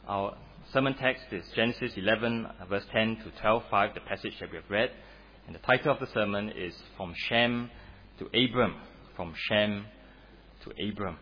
Our sermon text is Genesis 11, verse 10 to 12:5, the passage that we have read. And the title of the sermon is From Shem to Abram. From Shem to Abram.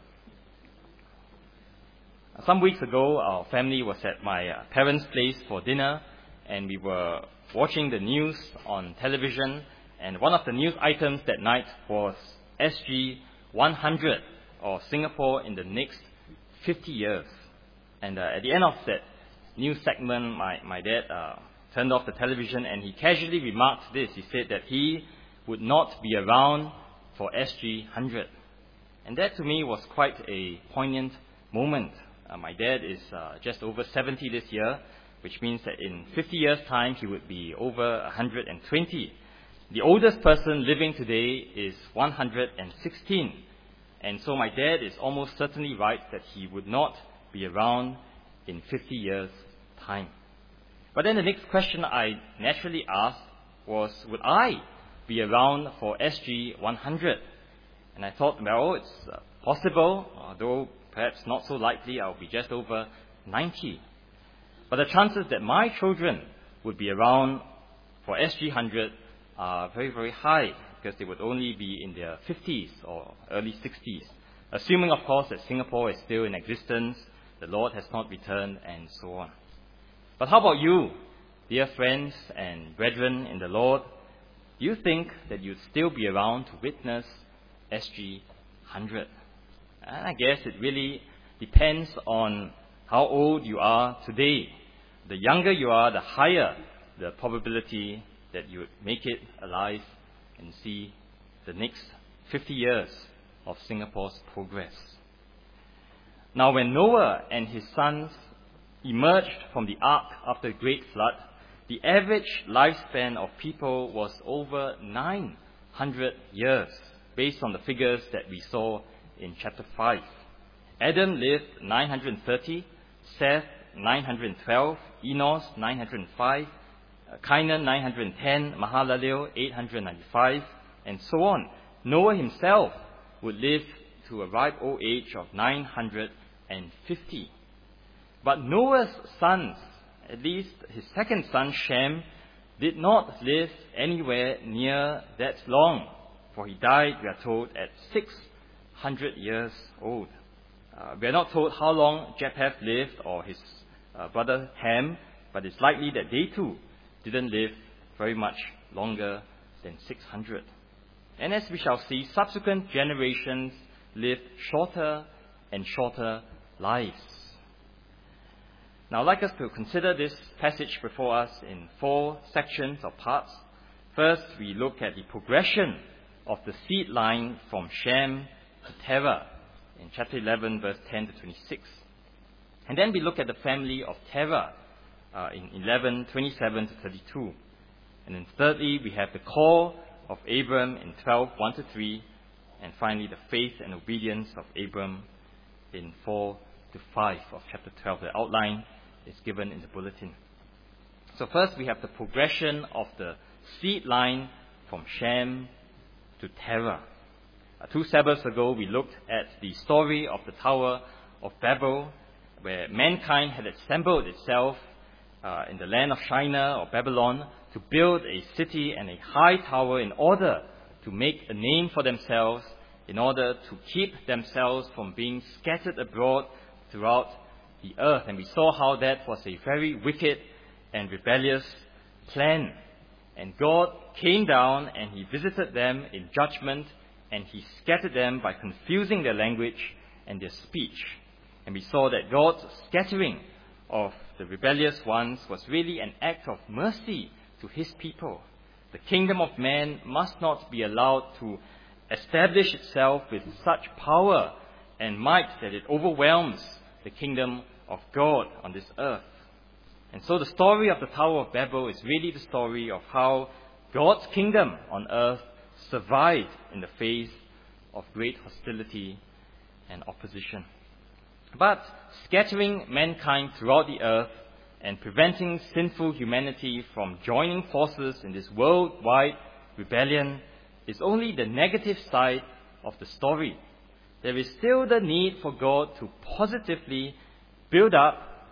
Some weeks ago, our family was at my parents' place for dinner, and we were watching the news on television. And one of the news items that night was SG 100, or Singapore in the next 50 years. And at the end of that news segment, my dad turned off the television and he casually remarked this. He said that he would not be around for SG 100. And that to me was quite a poignant moment. My dad is just over 70 this year, which means that in 50 years' time he would be over 120. The oldest person living today is 116. And so my dad is almost certainly right that he would not be around in 50 years' time. But then the next question I naturally asked was, would I be around for SG 100? And I thought, well, it's possible, although perhaps not so likely. I'll be just over 90. But the chances that my children would be around for SG 100 are very, very high, because they would only be in their 50s or early 60s, assuming, of course, that Singapore is still in existence, the Lord has not returned, and so on. But how about you, dear friends and brethren in the Lord? Do you think that you'd still be around to witness SG 100? And I guess it really depends on how old you are today. The younger you are, the higher the probability that you would make it alive and see the next 50 years of Singapore's progress. Now, when Noah and his sons emerged from the ark after the great flood, the average lifespan of people was over 900 years, based on the figures that we saw in chapter 5. Adam lived 930, Seth 912, Enos 905, Cainan 910, Mahalalel 895, and so on. Noah himself would live to a ripe old age of 950. But Noah's sons, at least his second son Shem, did not live anywhere near that long, for he died, we are told, at 600 years old. We are not told how long Japheth lived or his brother Ham, but it's likely that they too didn't live very much longer than 600. And as we shall see, subsequent generations lived shorter and shorter lives. Now I'd like us to consider this passage before us in 4 sections or parts. First, we look at the progression of the seed line from Shem to Terah in chapter 11, verse 10 to 26. And then we look at the family of Terah in 11, 27 to 32. And then thirdly, we have the call of Abram in 12, 1 to 3. And finally, the faith and obedience of Abram in 4 to 5 of chapter 12. The outline is given in the bulletin. So first, we have the progression of the seed line from Shem to Terah. 2 Sabbaths ago, we looked at the story of the Tower of Babel, where mankind had assembled itself in the land of Shinar or Babylon to build a city and a high tower in order to make a name for themselves, in order to keep themselves from being scattered abroad throughout the earth. And we saw how that was a very wicked and rebellious plan. And God came down and He visited them in judgment, and He scattered them by confusing their language and their speech. And we saw that God's scattering of the rebellious ones was really an act of mercy to His people. The kingdom of man must not be allowed to establish itself with such power and might that it overwhelms the kingdom of God on this earth. And so the story of the Tower of Babel is really the story of how God's kingdom on earth survived in the face of great hostility and opposition. But scattering mankind throughout the earth and preventing sinful humanity from joining forces in this worldwide rebellion is only the negative side of the story. There is still the need for God to positively build up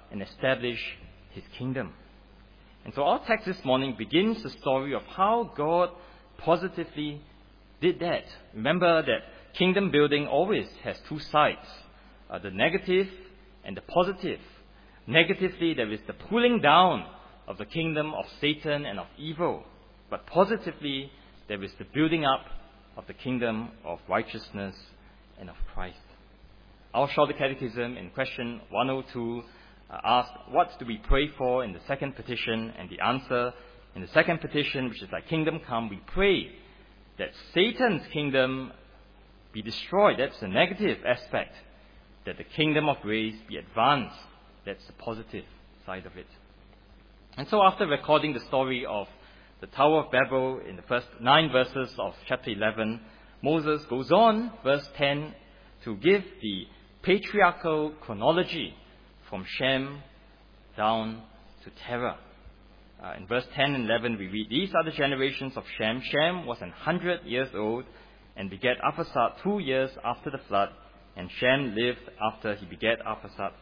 and establish his kingdom. And so our text this morning begins the story of how God positively did that. Remember that kingdom building always has two sides, the negative and the positive. Negatively, there is the pulling down of the kingdom of Satan and of evil. But positively, there is the building up of the kingdom of righteousness and of Christ. Our Shorter Catechism in question 102 asked, what do we pray for in the second petition? And the answer in the second petition, which is thy kingdom come, we pray that Satan's kingdom be destroyed. That's the negative aspect. That the kingdom of grace be advanced. That's the positive side of it. And so after recording the story of the Tower of Babel in the first 9 verses of chapter 11, Moses goes on, verse 10, to give the patriarchal chronology from Shem down to Terah. In verse 10 and 11 we read, these are the generations of Shem. Shem was 100 years old and begat Arphaxad 2 years after the flood. And Shem lived after he begat Arphaxad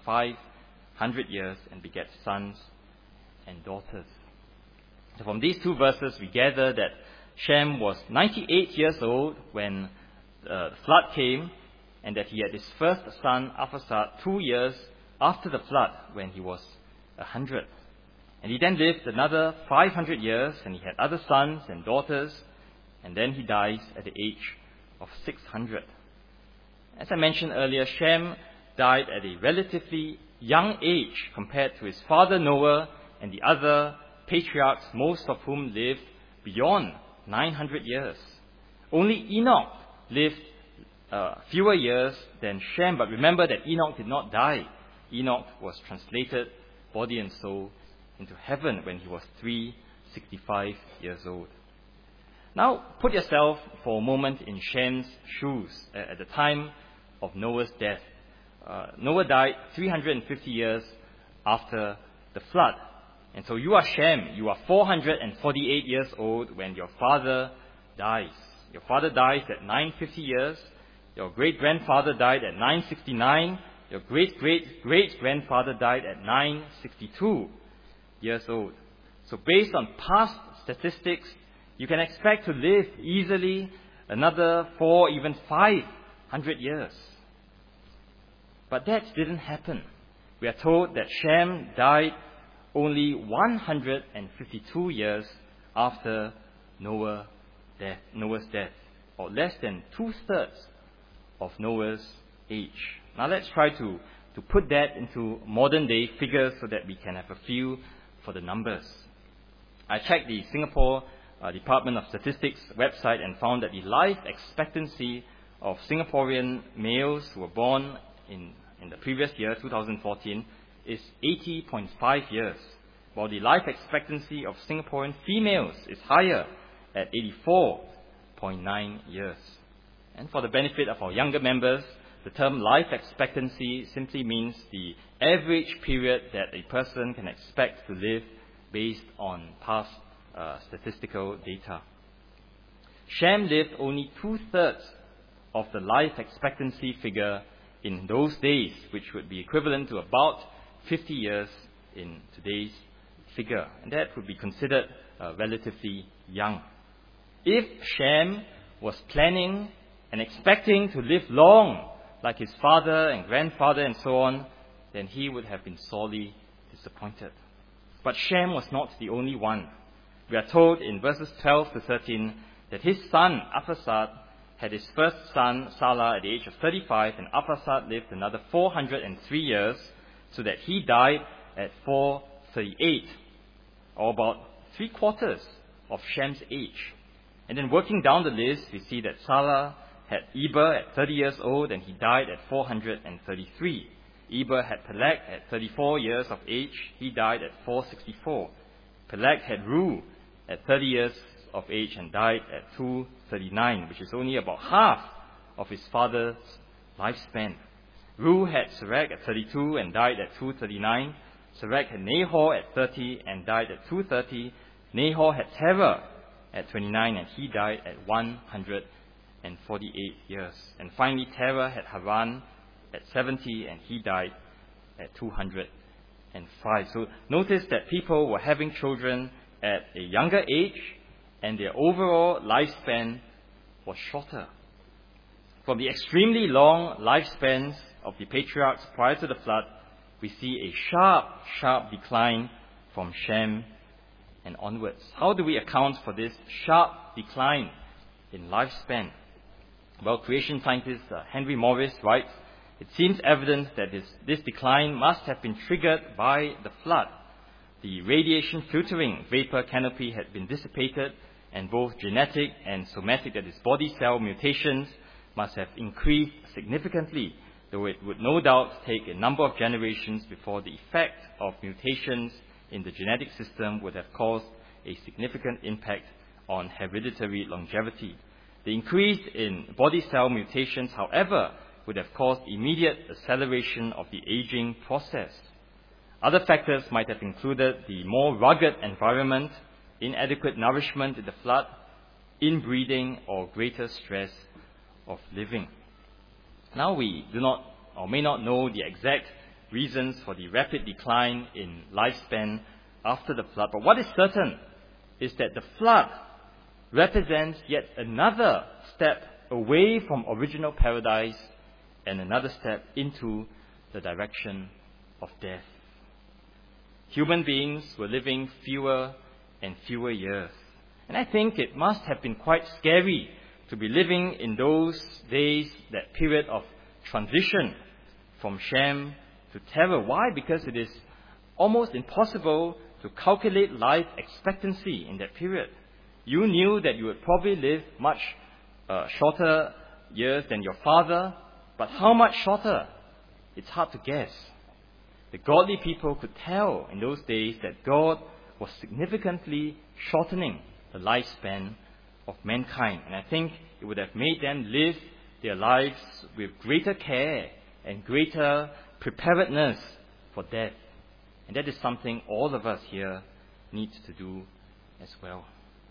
500 years and begat sons and daughters. So from these 2 verses we gather that Shem was 98 years old when the flood came, and that he had his first son Arphaxad 2 years after the flood when he was 100. And he then lived another 500 years, and he had other sons and daughters, and then he dies at the age of 600. As I mentioned earlier, Shem died at a relatively young age compared to his father Noah and the other patriarchs, most of whom lived beyond 900 years. Only Enoch lived fewer years than Shem, but remember that Enoch did not die. Enoch was translated, body and soul, into heaven when he was 365 years old. Now, put yourself for a moment in Shem's shoes at the time of Noah's death. Noah died 350 years after the flood. And so you are Shem. You are 448 years old when your father dies. Your father dies at 950 years. Your great-grandfather died at 969. Your great-great-great-grandfather died at 962 years old. So based on past statistics, you can expect to live easily another 4, even 500 years. But that didn't happen. We are told that Shem died only 152 years after Noah's death, or less than 2/3 of Noah's age. Now let's try to put that into modern day figures so that we can have a feel for the numbers. I checked the Singapore Department of Statistics website and found that the life expectancy of Singaporean males who were born in the previous year, 2014, is 80.5 years, while the life expectancy of Singaporean females is higher at 84.9 years. And for the benefit of our younger members, the term life expectancy simply means the average period that a person can expect to live based on past statistical data. Shem lived only 2/3 of the life expectancy figure in those days, which would be equivalent to about 50 years in today's figure. And that would be considered relatively young. If Shem was planning and expecting to live long, like his father and grandfather and so on, then he would have been sorely disappointed. But Shem was not the only one. We are told in verses 12 to 13 that his son, Arphaxad, had his first son, Salah, at the age of 35, and Arphaxad lived another 403 years, so that he died at 438, or about 3/4 of Shem's age. And then working down the list, we see that Salah had Eber at 30 years old, and he died at 433. Eber had Peleg at 34 years of age. He died at 464. Peleg had Reu at 30 years of age and died at 239, which is only about half of his father's lifespan. Reu had Serach at 32 and died at 239. Serach had Nahor at 30 and died at 230. Nahor had Terah at 29 and he died at 148 years. And finally, Terah had Haran at 70 and he died at 200 and 5. So notice that people were having children at a younger age, and their overall lifespan was shorter. From the extremely long lifespans of the patriarchs prior to the flood, we see a sharp decline from Shem and onwards. How do we account for this sharp decline in lifespan? Well, creation scientist Henry Morris writes, it seems evident that this decline must have been triggered by the flood. The radiation filtering vapor canopy had been dissipated, and both genetic and somatic, that is, body cell mutations, must have increased significantly, though it would no doubt take a number of generations before the effect of mutations in the genetic system would have caused a significant impact on hereditary longevity. The increase in body cell mutations, however, would have caused immediate acceleration of the aging process. Other factors might have included the more rugged environment, inadequate nourishment in the flood, inbreeding, or greater stress of living. Now we do not or may not know the exact reasons for the rapid decline in lifespan after the flood, but what is certain is that the flood represents yet another step away from original paradise and another step into the direction of death. Human beings were living fewer and fewer years. And I think it must have been quite scary to be living in those days, that period of transition from Shem to terror. Why? Because it is almost impossible to calculate life expectancy in that period. You knew that you would probably live much shorter years than your father, but how much shorter? It's hard to guess. The godly people could tell in those days that God was significantly shortening the lifespan of mankind. And I think it would have made them live their lives with greater care and greater preparedness for death. And that is something all of us here need to do as well.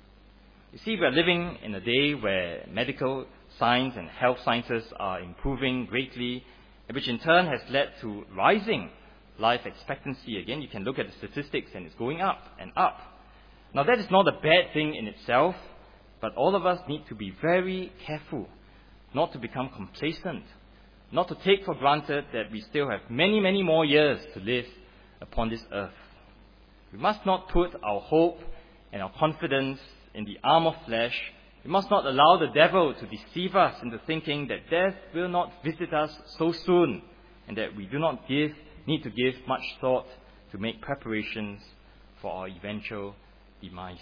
You see, we are living in a day where medical science and health sciences are improving greatly, which in turn has led to rising life expectancy. Again, you can look at the statistics and it's going up and up. Now, that is not a bad thing in itself, but all of us need to be very careful not to become complacent, not to take for granted that we still have many, many more years to live upon this earth. We must not put our hope and our confidence in the arm of flesh. We must not allow the devil to deceive us into thinking that death will not visit us so soon, and that we do not need to give much thought to make preparations for our eventual demise.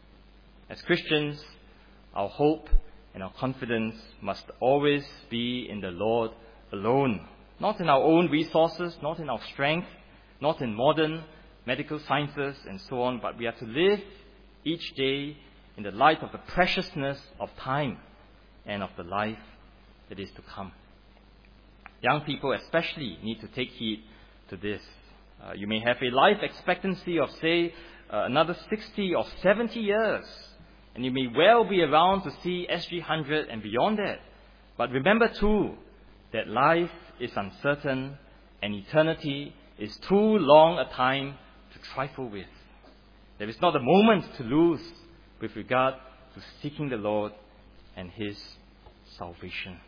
As Christians, our hope and our confidence must always be in the Lord alone, not in our own resources, not in our strength, not in modern medical sciences and so on, but we have to live each day in the light of the preciousness of time and of the life that is to come. Young people especially need to take heed to this. You may have a life expectancy of, say, another 60 or 70 years, and you may well be around to see SG100 and beyond that. But remember too that life is uncertain and eternity is too long a time to trifle with. There is not a moment to lose with regard to seeking the Lord and His salvation.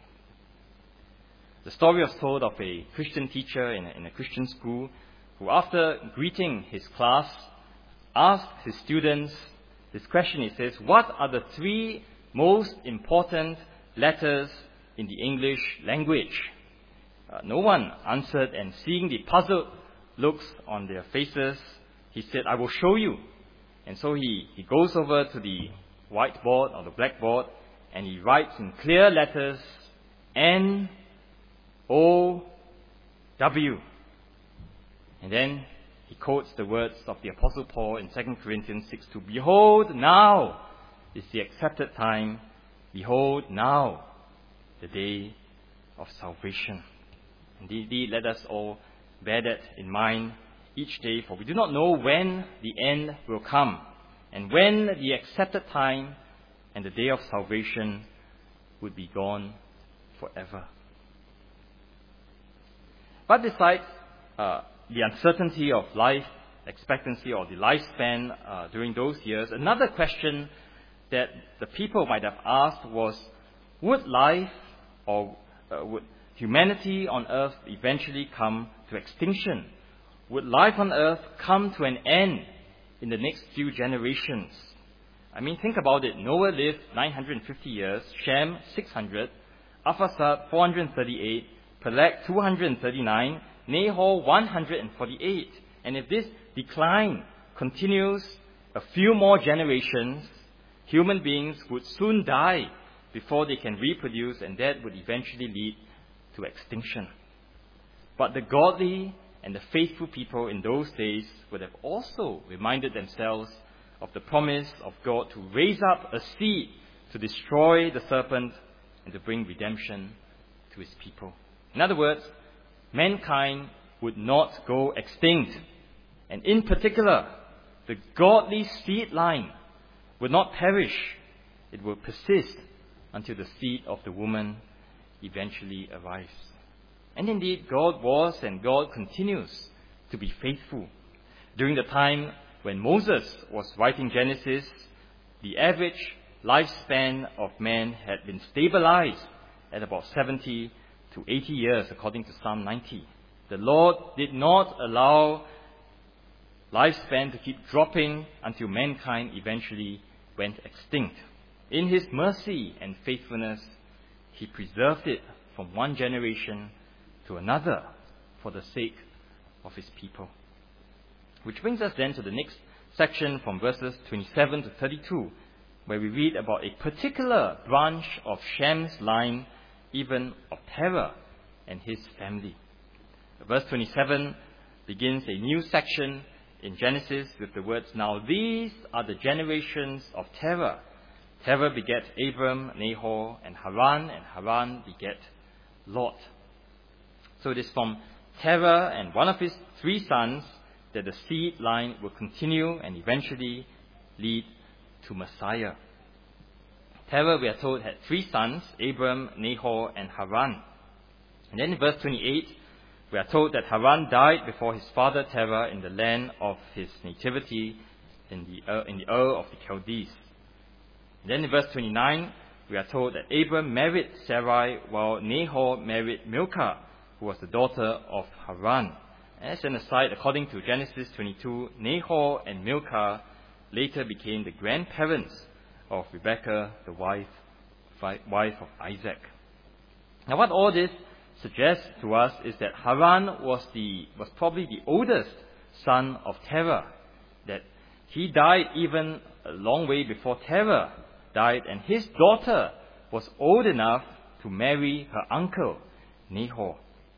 The story was told of a Christian teacher in a Christian school who, after greeting his class, asked his students this question. He says, "What are the 3 most important letters in the English language?" No one answered, and seeing the puzzled looks on their faces, he said, "I will show you." And so he goes over to the whiteboard or the blackboard, and he writes in clear letters, N-O-W. And then he quotes the words of the Apostle Paul in 2 Corinthians 6:2. "Behold, now is the accepted time. Behold, now the day of salvation." Indeed, let us all bear that in mind each day, for we do not know when the end will come and when the accepted time and the day of salvation would be gone forever. But besides the uncertainty of life expectancy or the lifespan during those years, another question that the people might have asked was, would life or would humanity on earth eventually come to extinction? Would life on earth come to an end in the next few generations? I mean, think about it. Noah lived 950 years, Shem 600, Arphaxad 438, Peleg 239, Nahor 148. And if this decline continues a few more generations, human beings would soon die before they can reproduce, and that would eventually lead to extinction. But the godly and the faithful people in those days would have also reminded themselves of the promise of God to raise up a seed to destroy the serpent and to bring redemption to his people. In other words, mankind would not go extinct. And in particular, the godly seed line would not perish. It will persist until the seed of the woman eventually arrives. And indeed, God was and God continues to be faithful. During the time when Moses was writing Genesis, the average lifespan of man had been stabilized at about 70 to 80 years, according to Psalm 90. The Lord did not allow lifespan to keep dropping until mankind eventually went extinct. In his mercy and faithfulness, he preserved it from one generation to another for the sake of his people. Which brings us then to the next section from verses 27 to 32, where we read about a particular branch of Shem's line, even of Terah and his family. Verse 27 begins a new section in Genesis with the words, "Now these are the generations of Terah. Terah begat Abram, Nahor, and Haran begat Lot." So it is from Terah and one of his three sons that the seed line will continue and eventually lead to Messiah. Terah, we are told, had three sons, Abram, Nahor, and Haran. And then in verse 28, we are told that Haran died before his father Terah in the land of his nativity in the Ur of the Chaldees. And then in verse 29, we are told that Abram married Sarai while Nahor married Milcah, who was the daughter of Haran. As an aside, according to Genesis 22, Nahor and Milcah later became the grandparents of Rebekah, the wife of Isaac. Now what all this suggests to us is that Haran was probably the oldest son of Terah, that he died even a long way before Terah died, and his daughter was old enough to marry her uncle, Nahor.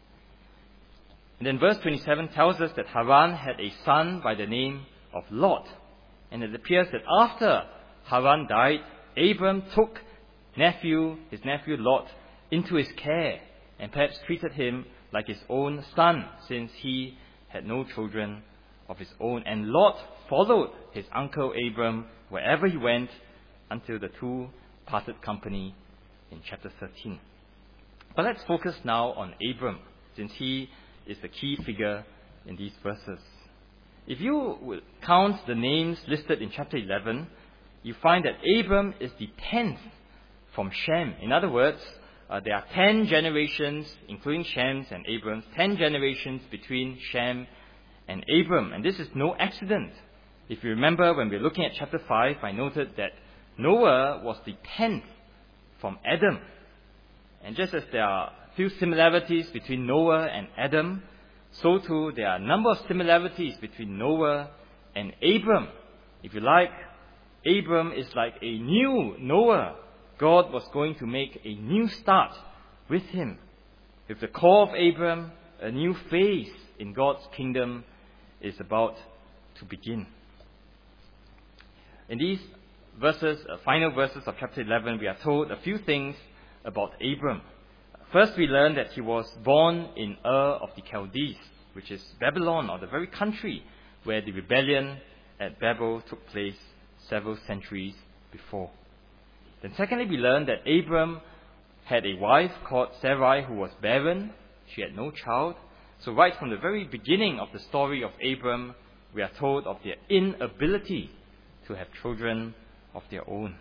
And then verse 27 tells us that Haran had a son by the name of Lot. And it appears that after Haran died, Abram took his nephew Lot into his care and perhaps treated him like his own son, since he had no children of his own. And Lot followed his uncle Abram wherever he went until the two parted company in chapter 13. But let's focus now on Abram, since he is the key figure in these verses. If you would count the names listed in chapter 11, you find that Abram is the 10th from Shem. In other words, there are 10 generations, including Shem's and Abram's, 10 generations between Shem and Abram. And this is no accident. If you remember, when we were looking at chapter 5, I noted that Noah was the 10th from Adam. And just as there are few similarities between Noah and Adam, so too there are a number of similarities between Noah and Abram. If you like, Abram is like a new Noah. God was going to make a new start with him. With the call of Abram, a new phase in God's kingdom is about to begin. In these verses, final verses of chapter 11, we are told a few things about Abram. First, we learn that he was born in Ur of the Chaldees, which is Babylon, or the very country where the rebellion at Babel took place several centuries before. Then secondly, we learn that Abram had a wife called Sarai who was barren. She had no child. So right from the very beginning of the story of Abram, we are told of their inability to have children of their own.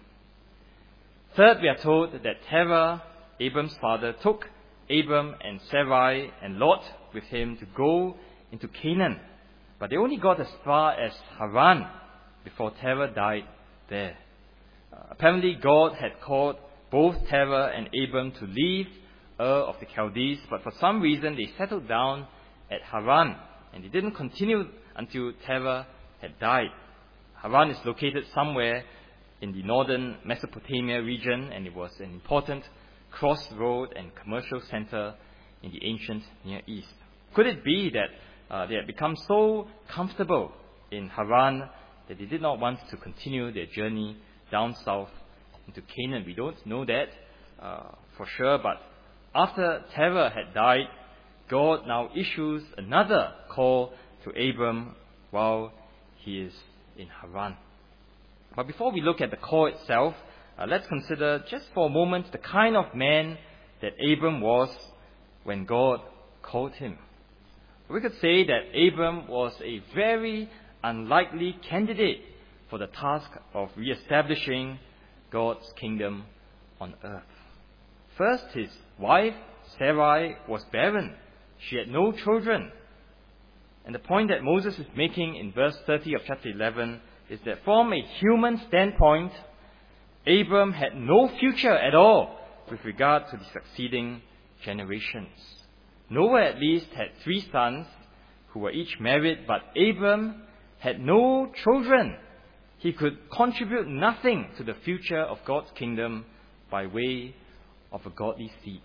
Third, we are told that Terah, Abram's father, took Abram and Sarai and Lot with him to go into Canaan. But they only got as far as Haran before Terah died there. Apparently, God had called both Terah and Abram to leave Ur of the Chaldees, but for some reason they settled down at Haran, and they didn't continue until Terah had died. Haran is located somewhere in the northern Mesopotamia region, and it was an important crossroad and commercial center in the ancient Near East. Could it be that they had become so comfortable in Haran that they did not want to continue their journey down south into Canaan? We don't know that for sure, but after Terah had died, God now issues another call to Abram while he is in Haran. But before we look at the call itself, let's consider just for a moment the kind of man that Abram was when God called him. We could say that Abram was a very unlikely candidate for the task of re-establishing God's kingdom on earth. First, his wife, Sarai, was barren. She had no children. And the point that Moses is making in verse 30 of chapter 11 is that from a human standpoint, Abram had no future at all with regard to the succeeding generations. Noah at least had 3 sons who were each married, but Abram had no children. He could contribute nothing to the future of God's kingdom by way of a godly seed.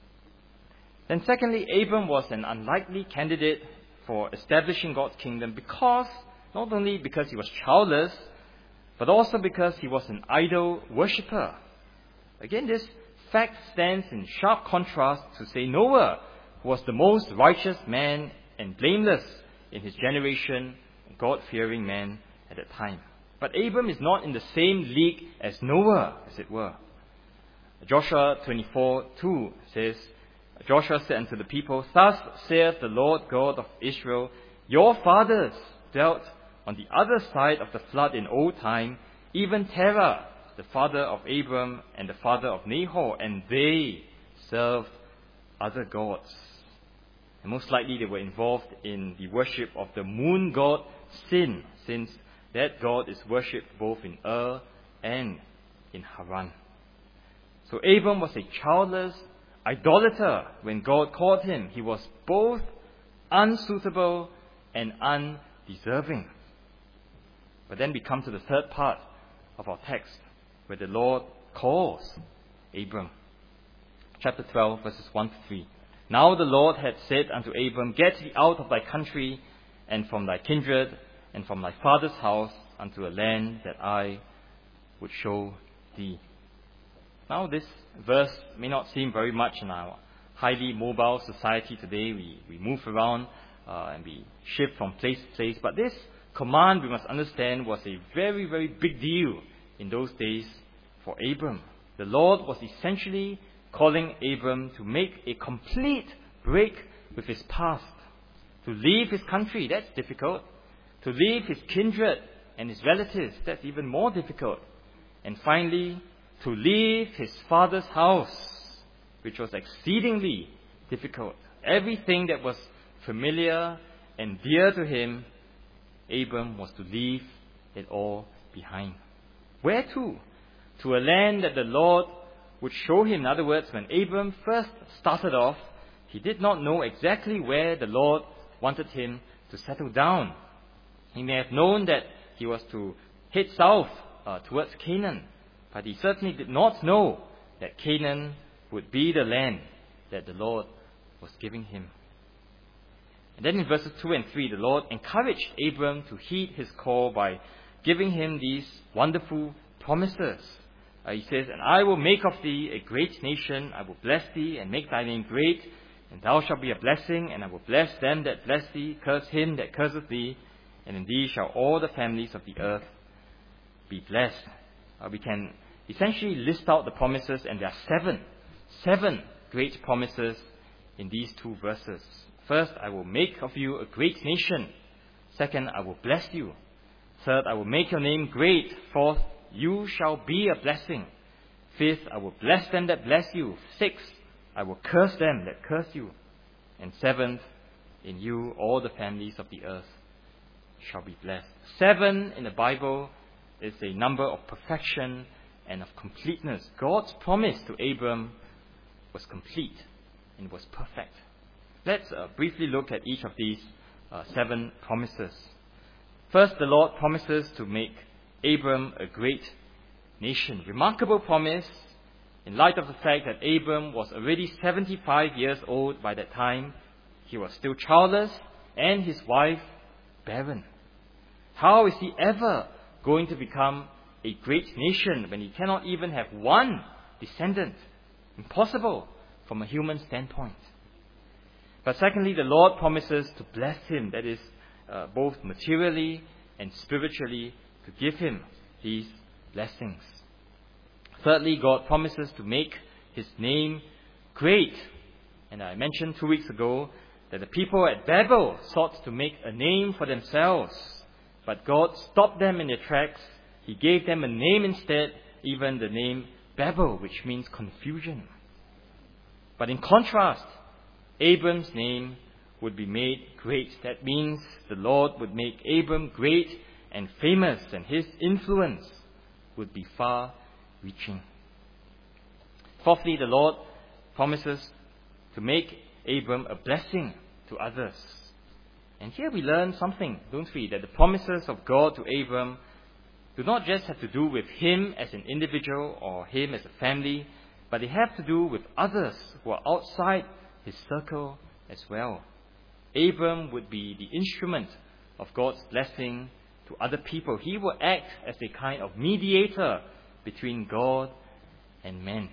Then secondly, Abram was an unlikely candidate for establishing God's kingdom because, not only because he was childless, but also because he was an idol worshipper. Again, this fact stands in sharp contrast to, say, Noah, who was the most righteous man and blameless in his generation, a God-fearing man at that time. But Abram is not in the same league as Noah, as it were. Joshua 24:2 says, Joshua said unto the people, Thus saith the Lord God of Israel, Your fathers dwelt on the other side of the flood in old time, even Terah, the father of Abram and the father of Nahor, and they served other gods. And most likely they were involved in the worship of the moon god Sin, since that god is worshipped both in Ur and in Haran. So Abram was a childless idolater when God called him. He was both unsuitable and undeserving. But then we come to the third part of our text, where the Lord calls Abram. Chapter 12, verses 1 to 3. Now the Lord had said unto Abram, Get thee out of thy country, and from thy kindred, and from thy father's house, unto a land that I would show thee. Now this verse may not seem very much in our highly mobile society today. We move around and we shift from place to place. But this command, we must understand, was a very, very big deal in those days for Abram. The Lord was essentially calling Abram to make a complete break with his past. To leave his country, that's difficult. To leave his kindred and his relatives, that's even more difficult. And finally, to leave his father's house, which was exceedingly difficult. Everything that was familiar and dear to him, Abram was to leave it all behind. Where to? To a land that the Lord would show him. In other words, when Abram first started off, he did not know exactly where the Lord wanted him to settle down. He may have known that he was to head south towards Canaan, but he certainly did not know that Canaan would be the land that the Lord was giving him. And then in verses 2 and 3, the Lord encouraged Abram to heed his call by giving him these wonderful promises. He says, And I will make of thee a great nation, I will bless thee and make thy name great, and thou shalt be a blessing, and I will bless them that bless thee, curse him that curseth thee, and in thee shall all the families of the earth be blessed. We can essentially list out the promises, and there are seven great promises in these 2 verses. First, I will make of you a great nation. Second, I will bless you. Third, I will make your name great. Fourth, you shall be a blessing. Fifth, I will bless them that bless you. Sixth, I will curse them that curse you. And seventh, in you all the families of the earth shall be blessed. 7 in the Bible is a number of perfection and of completeness. God's promise to Abram was complete and was perfect. Let's briefly look at each of these 7 promises. First, the Lord promises to make Abram a great nation. Remarkable promise in light of the fact that Abram was already 75 years old by that time. He was still childless and his wife barren. How is he ever going to become a great nation when he cannot even have one descendant? Impossible from a human standpoint. But secondly, the Lord promises to bless him, that is, both materially and spiritually, to give him these blessings. Thirdly, God promises to make his name great. And I mentioned 2 weeks ago that the people at Babel sought to make a name for themselves, but God stopped them in their tracks. He gave them a name instead, even the name Babel, which means confusion. But in contrast, Abram's name would be made great. That means the Lord would make Abram great and famous, and his influence would be far-reaching. Fourthly, the Lord promises to make Abram a blessing to others. And here we learn something, don't we? That the promises of God to Abram do not just have to do with him as an individual or him as a family, but they have to do with others who are outside his circle as well. Abram would be the instrument of God's blessing to other people. He will act as a kind of mediator between God and men.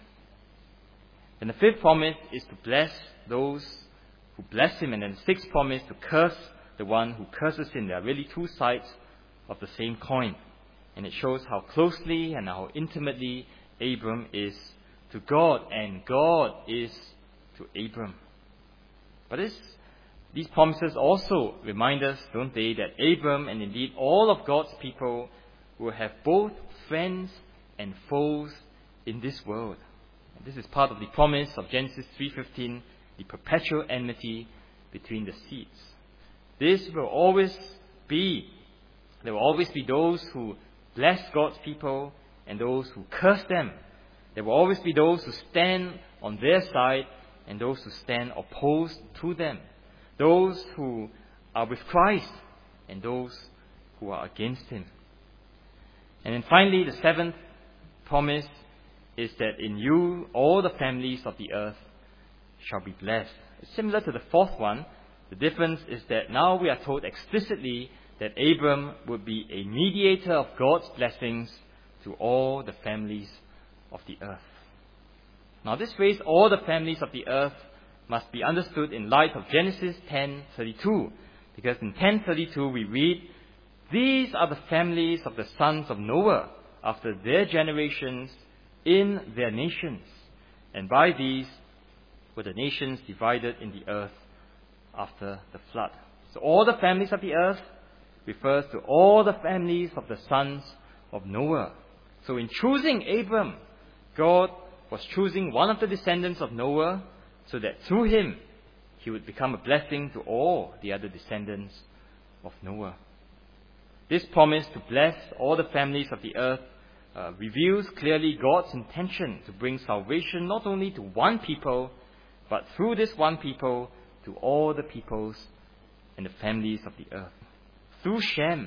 And the fifth promise is to bless those who bless him, and then the sixth promise to curse the one who curses him. There are really two sides of the same coin. And it shows how closely and how intimately Abram is to God, and God is to Abram. But these promises also remind us, don't they, that Abram and indeed all of God's people will have both friends and foes in this world. And this is part of the promise of Genesis 3:15, the perpetual enmity between the seeds. This will always be. There will always be those who bless God's people and those who curse them. There will always be those who stand on their side and those who stand opposed to them. Those who are with Christ and those who are against him. And then finally, the seventh promise is that in you all the families of the earth shall be blessed. It's similar to the fourth one. The difference is that now we are told explicitly that Abram would be a mediator of God's blessings to all the families of the earth. Now this phrase, all the families of the earth, must be understood in light of Genesis 10:32, because in 10:32 we read, "These are the families of the sons of Noah after their generations in their nations, and by these were the nations divided in the earth after the flood." So all the families of the earth refers to all the families of the sons of Noah. So in choosing Abram, God was choosing one of the descendants of Noah so that through him he would become a blessing to all the other descendants of Noah. This promise to bless all the families of the earth reveals clearly God's intention to bring salvation not only to one people, but through this one people to all the peoples and the families of the earth. Through Shem,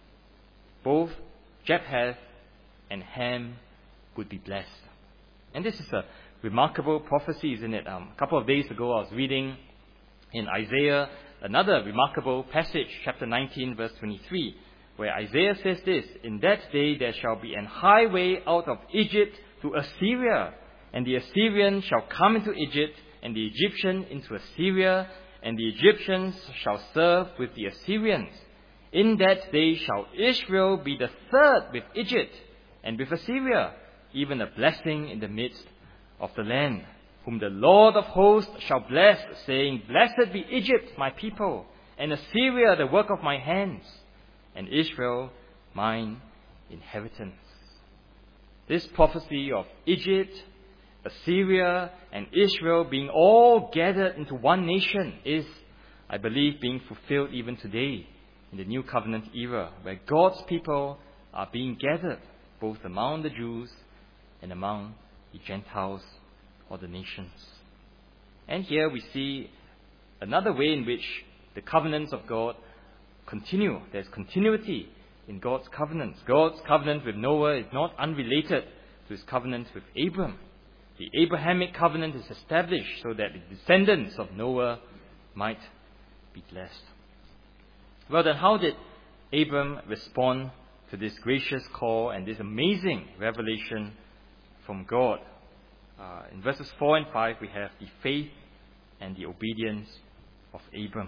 both Japheth and Ham would be blessed. And this is a remarkable prophecy, isn't it? A couple of days ago I was reading in Isaiah another remarkable passage, chapter 19, verse 23, where Isaiah says this, "In that day there shall be an highway out of Egypt to Assyria, and the Assyrian shall come into Egypt, and the Egyptian into Assyria, and the Egyptians shall serve with the Assyrians. In that day shall Israel be the third with Egypt and with Assyria, even a blessing in the midst of the land." whom the Lord of hosts shall bless, saying, Blessed be Egypt, my people, and Assyria, the work of my hands, and Israel, mine inheritance. This prophecy of Egypt, Assyria, and Israel being all gathered into one nation is, I believe, being fulfilled even today in the New Covenant era, where God's people are being gathered both among the Jews and among the Gentiles or the nations. And here we see another way in which the covenants of God continue. There's continuity in God's covenants. God's covenant with Noah is not unrelated to his covenant with Abram. The Abrahamic covenant is established so that the descendants of Noah might be blessed. Well, then how did Abram respond to this gracious call and this amazing revelation from God? In verses 4 and 5, we have the faith and the obedience of Abram.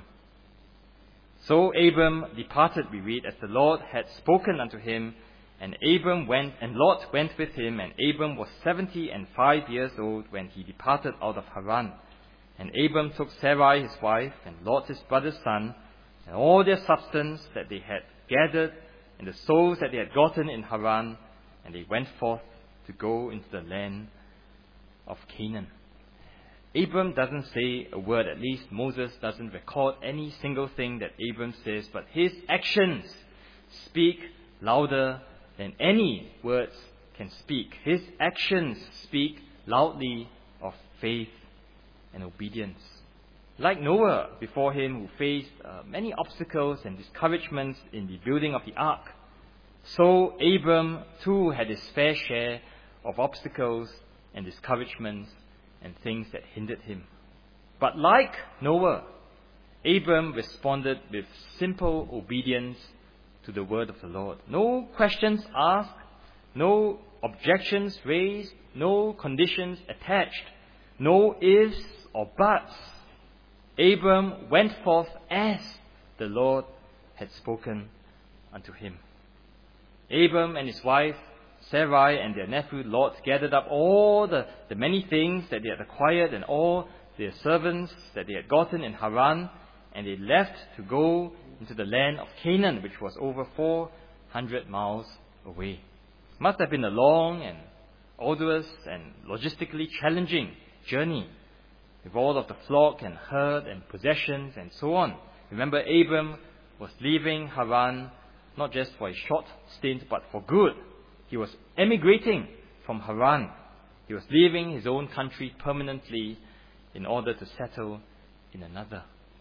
So Abram departed, we read, as the Lord had spoken unto him, and Abram went, and Lot went with him, and Abram was 75 years old when he departed out of Haran. And Abram took Sarai his wife, and Lot his brother's son, and all their substance that they had gathered, and the souls that they had gotten in Haran, and they went forth to go into the land of Canaan. Abram doesn't say a word, at least Moses doesn't record any single thing that Abram says, but his actions speak louder than any words can speak. His actions speak loudly of faith and obedience. Like Noah before him, who faced many obstacles and discouragements in the building of the ark, so Abram too had his fair share of obstacles and discouragements and things that hindered him. But like Noah, Abram responded with simple obedience to the word of the Lord. No questions asked, no objections raised, no conditions attached, no ifs or buts. Abram went forth as the Lord had spoken unto him. Abram and his wife Sarai and their nephew Lot gathered up all the many things that they had acquired and all their servants that they had gotten in Haran, and they left to go into the land of Canaan, which was over 400 miles away. It must have been a long and arduous and logistically challenging journey, with all of the flock and herd and possessions and so on. Remember, Abram was leaving Haran not just for a short stint, but for good. He was emigrating from Haran. He was leaving his own country permanently in order to settle in another.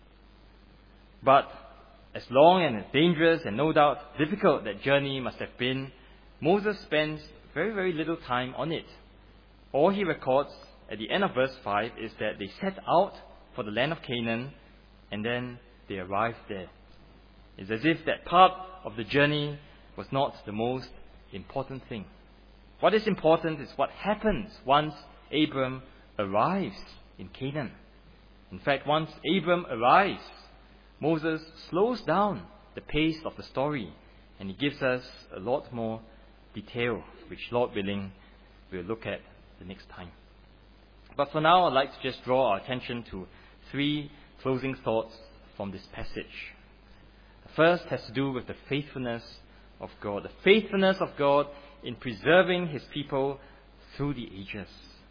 But as long and as dangerous and no doubt difficult that journey must have been, Moses spends very, very little time on it. All he records at the end of verse 5 is that they set out for the land of Canaan and then they arrived there. It's as if that part of the journey was not the most important thing. What is important is what happens once Abram arrives in Canaan. In fact, once Abram arrives, Moses slows down the pace of the story and he gives us a lot more detail, which, Lord willing, we'll look at the next time. But for now, I'd like to just draw our attention to 3 closing thoughts from this passage. The first has to do with the faithfulness of God. The faithfulness of God in preserving His people through the ages.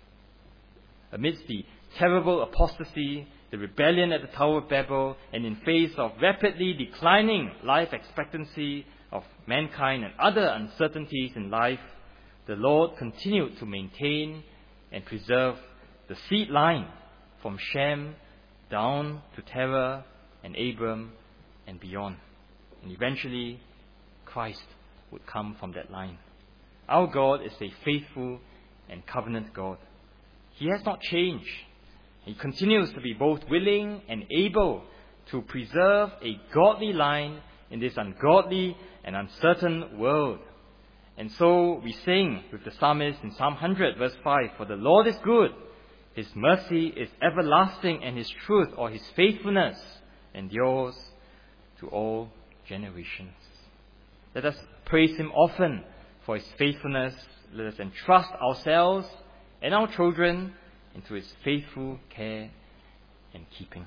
Amidst the terrible apostasy, the rebellion at the Tower of Babel, and in face of rapidly declining life expectancy of mankind and other uncertainties in life, the Lord continued to maintain and preserve the seed line from Shem down to Terah and Abram and beyond. And eventually, Christ would come from that line. Our God is a faithful and covenant God. He has not changed. He continues to be both willing and able to preserve a godly line in this ungodly and uncertain world. And so we sing with the psalmist in Psalm 100 verse 5, "For the Lord is good, His mercy is everlasting, and His truth or His faithfulness endures to all generations." Let us praise Him often for His faithfulness. Let us entrust ourselves and our children into His faithful care and keeping.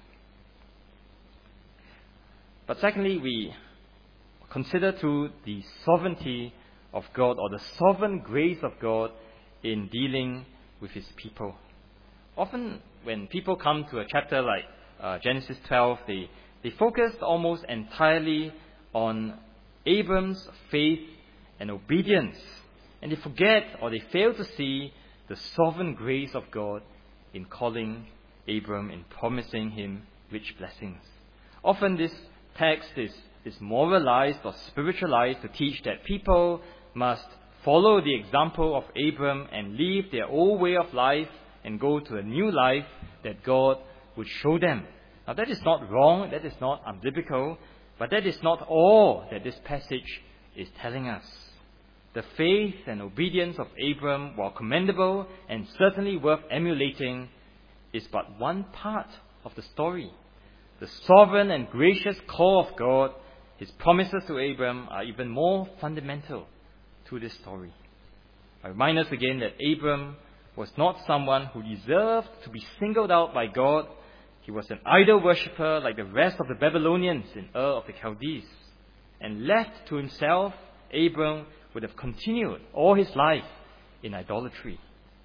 But secondly, we consider too the sovereignty of God, or the sovereign grace of God in dealing with His people. Often when people come to a chapter like Genesis 12, they focus almost entirely on Abram's faith and obedience, and they forget or they fail to see the sovereign grace of God in calling Abram, in promising him rich blessings. Often this text is moralized or spiritualized to teach that people must follow the example of Abram and leave their old way of life and go to a new life that God would show them. Now that is not wrong, that is not unbiblical, but that is not all that this passage is telling us. The faith and obedience of Abram, while commendable and certainly worth emulating, is but one part of the story. The sovereign and gracious call of God, His promises to Abram, are even more fundamental to this story. I remind us again that Abram was not someone who deserved to be singled out by God. He was an idol worshipper like the rest of the Babylonians in Ur of the Chaldees. And left to himself, Abram would have continued all his life in idolatry.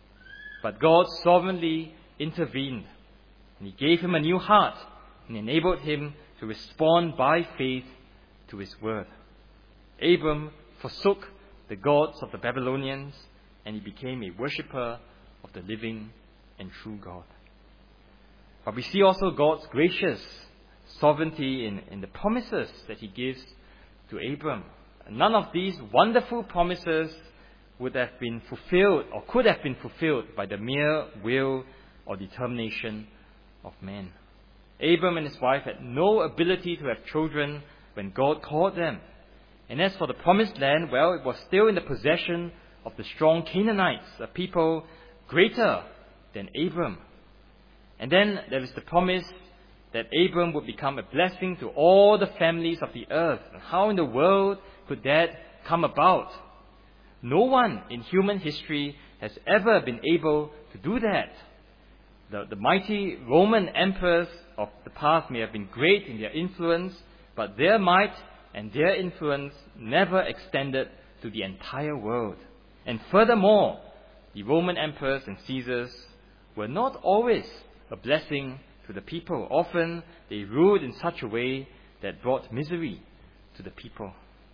But God sovereignly intervened, and He gave him a new heart and enabled him to respond by faith to His word. Abram forsook the gods of the Babylonians, and he became a worshipper of the living and true God. But we see also God's gracious sovereignty in the promises that He gives to Abram. None of these wonderful promises would have been fulfilled or could have been fulfilled by the mere will or determination of man. Abram and his wife had no ability to have children when God called them. And as for the promised land, well, it was still in the possession of the strong Canaanites, a people greater than Abram. And then there is the promise that Abram would become a blessing to all the families of the earth. And how in the world could that come about? No one in human history has ever been able to do that. The mighty Roman emperors of the past may have been great in their influence, but their might and their influence never extended to the entire world. And furthermore, the Roman emperors and Caesars were not always a blessing to the people. Often they ruled in such a way that brought misery to the people.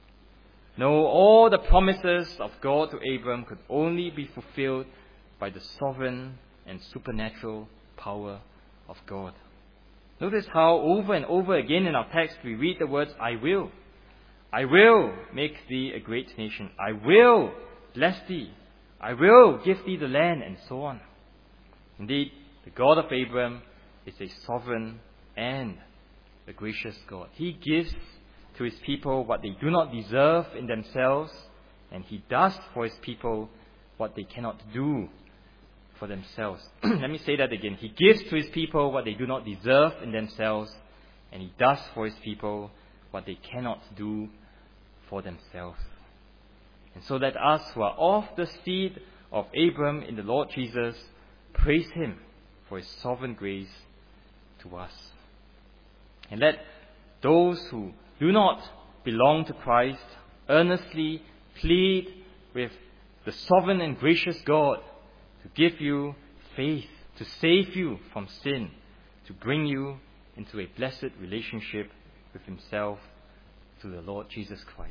No, all the promises of God to Abram could only be fulfilled by the sovereign and supernatural power of God. Notice how over and over again in our text we read the words, I will. I will make thee a great nation. I will bless thee. I will give thee the land, and so on. Indeed, the God of Abram is a sovereign and a gracious God. He gives to His people what they do not deserve in themselves, and He does for His people what they cannot do for themselves. Let me say that again. He gives to His people what they do not deserve in themselves, and He does for His people what they cannot do for themselves. And so let us who are of the seed of Abram in the Lord Jesus praise Him for His sovereign grace to us. And let those who do not belong to Christ earnestly plead with the sovereign and gracious God to give you faith, to save you from sin, to bring you into a blessed relationship with Himself through the Lord Jesus Christ.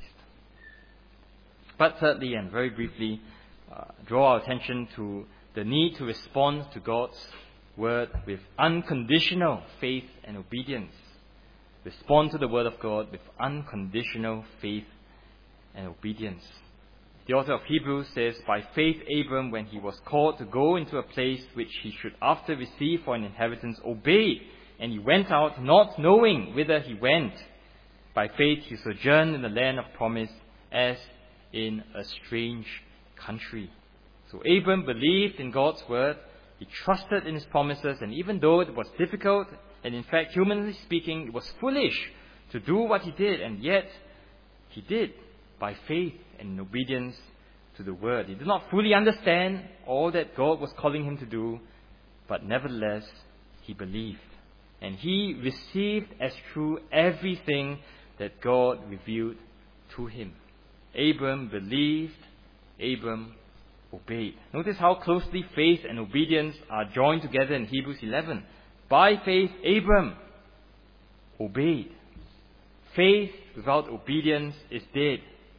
But thirdly, and very briefly, draw our attention to the need to respond to God's word with unconditional faith and obedience. Respond to the word of God with unconditional faith and obedience. The author of Hebrews says, by faith Abram, when he was called to go into a place which he should after receive for an inheritance, obeyed, and he went out not knowing whither he went. By faith he sojourned in the land of promise as in a strange country. So Abram believed in God's word, he trusted in His promises, and even though it was difficult, and in fact, humanly speaking, it was foolish to do what he did, and yet he did by faith and in obedience to the word. He did not fully understand all that God was calling him to do, but nevertheless he believed. And he received as true everything that God revealed to him. Abram believed, Abram obeyed. Notice how closely faith and obedience are joined together in Hebrews 11. By faith, Abram obeyed. Faith without obedience is dead.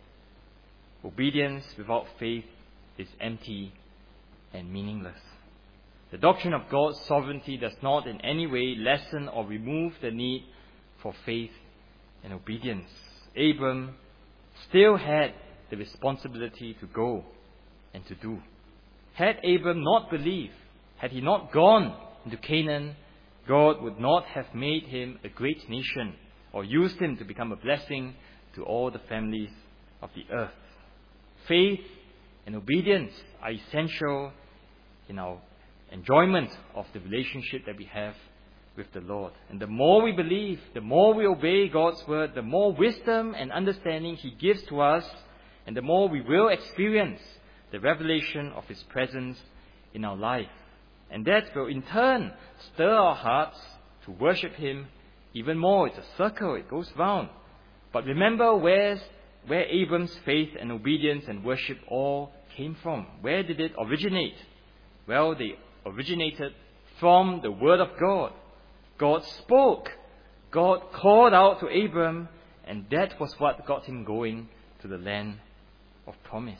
Obedience without faith is empty and meaningless. The doctrine of God's sovereignty does not in any way lessen or remove the need for faith and obedience. Abram still had the responsibility to go and to do. Had Abram not believed, had he not gone into Canaan, God would not have made him a great nation or used him to become a blessing to all the families of the earth. Faith and obedience are essential in our enjoyment of the relationship that we have with the Lord. And the more we believe, the more we obey God's word, the more wisdom and understanding He gives to us, and the more we will experience the revelation of His presence in our life. And that will in turn stir our hearts to worship Him even more. It's a circle, it goes round. But remember where Abram's faith and obedience and worship all came from. Where did it originate? Well, they originated from the Word of God. God spoke. God called out to Abram, and that was what got him going to the land of promise.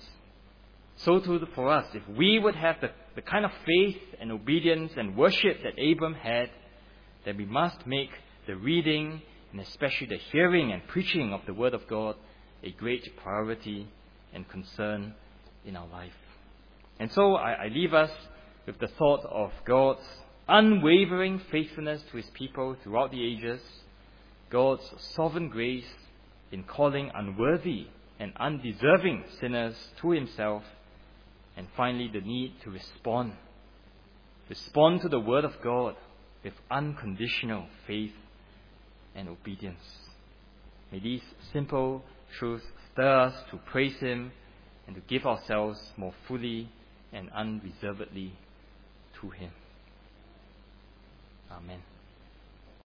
So too for us, if we would have the kind of faith and obedience and worship that Abram had, then we must make the reading and especially the hearing and preaching of the Word of God a great priority and concern in our life. And so I leave us with the thought of God's unwavering faithfulness to His people throughout the ages, God's sovereign grace in calling unworthy and undeserving sinners to Himself, and finally the need to respond to the Word of God with unconditional faith and obedience. May these simple truths stir us to praise Him and to give ourselves more fully and unreservedly to Him. Amen.